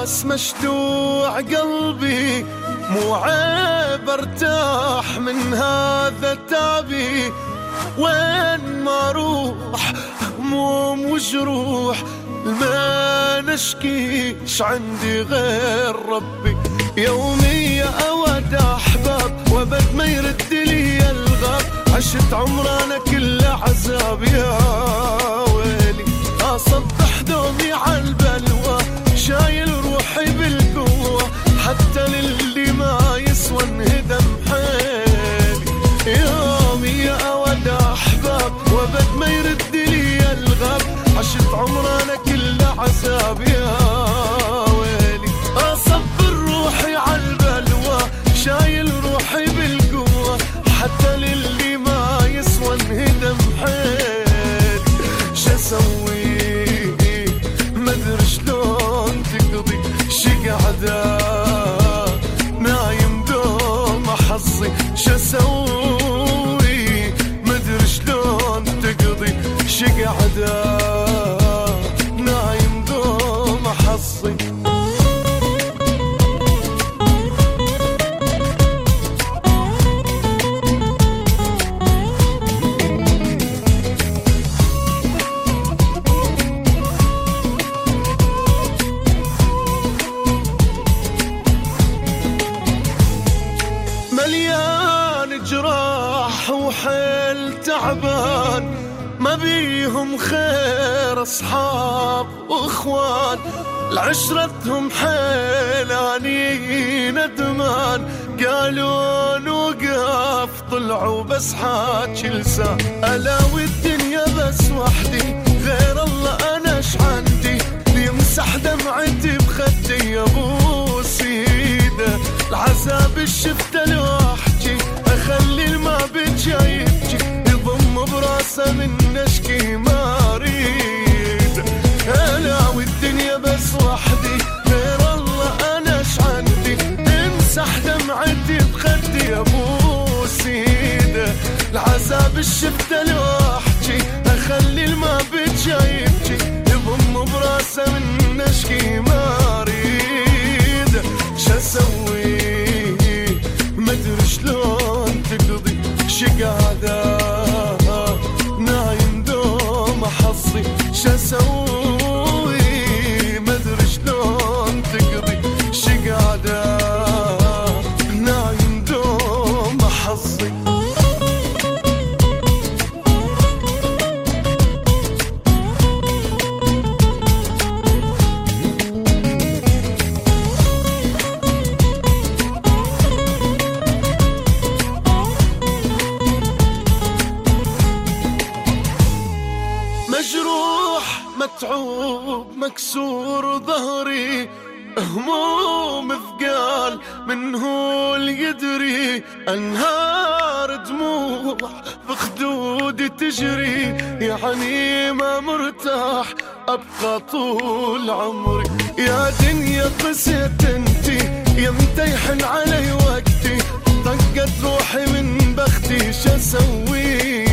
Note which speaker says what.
Speaker 1: ناس مشدوع قلبي، مو عيب ارتاح من هذا تعبي. وين ما اروح هموم وجروح، ما نشكيش عندي غير ربي. يومي اود احباب وابد ما يرد لي الغاب، عشت عمرانا كل عذاب يا ويلي. اصبح دومي عالبلوى، شايل روحي بالقوة، حتى للي ما يسوى انهدم حيلي. يومي اود احباب وابد ما يرد لي الغاب، عشت عمرانا كل عذاب يا ويلي. اصبر روحي عالبلوى، شايل روحي بالقوة، حتى للي ما يسوى انهدم حيلي. شسوي مدري شلون تقضي، شقعدة نايم دوم حظي. شسوي مدري شلون تقضي، شقعدة نايم دوم حظي. مليان جراح وحيل تعبان، ما بيهم خير اصحاب واخوان. لعشرتهم حيلاني ندمان، قالوا نوقف طلعوا بس حاجي لسان. الاوي الدنيا بس وحدي، غير الله انا اش عندي. يمسح دمعتي بخدي يا ابو سيده، العذاب الشفته لوحدي، اخلي الما بجاي يبكي، يضم براسه من نشكي ما اريد. انا والدنيا بس وحدي، غير الله انا اش عندي. امسح دمعتي بخدي يا ابو سيده، العذاب الشفته لوحدي، اخلي الما بجاي يبكي، يضم براسه من نشكي ما اريد. شسوي مدري شلون تقضي، شقعدة نايم دوم حظي. شسوي مدري شلون تقضي، شقعدة نايم دوم حظي. مجروح متعوب مكسور ظهري، هموم ثقال من هو اللي يدري. انهار دموع بخدودي تجري، يعني ما مرتاح ابقى طول عمري. يا دنيا قسيت انتي، يا متيحن علي وقتي، طقت روحي من بختي. شسوي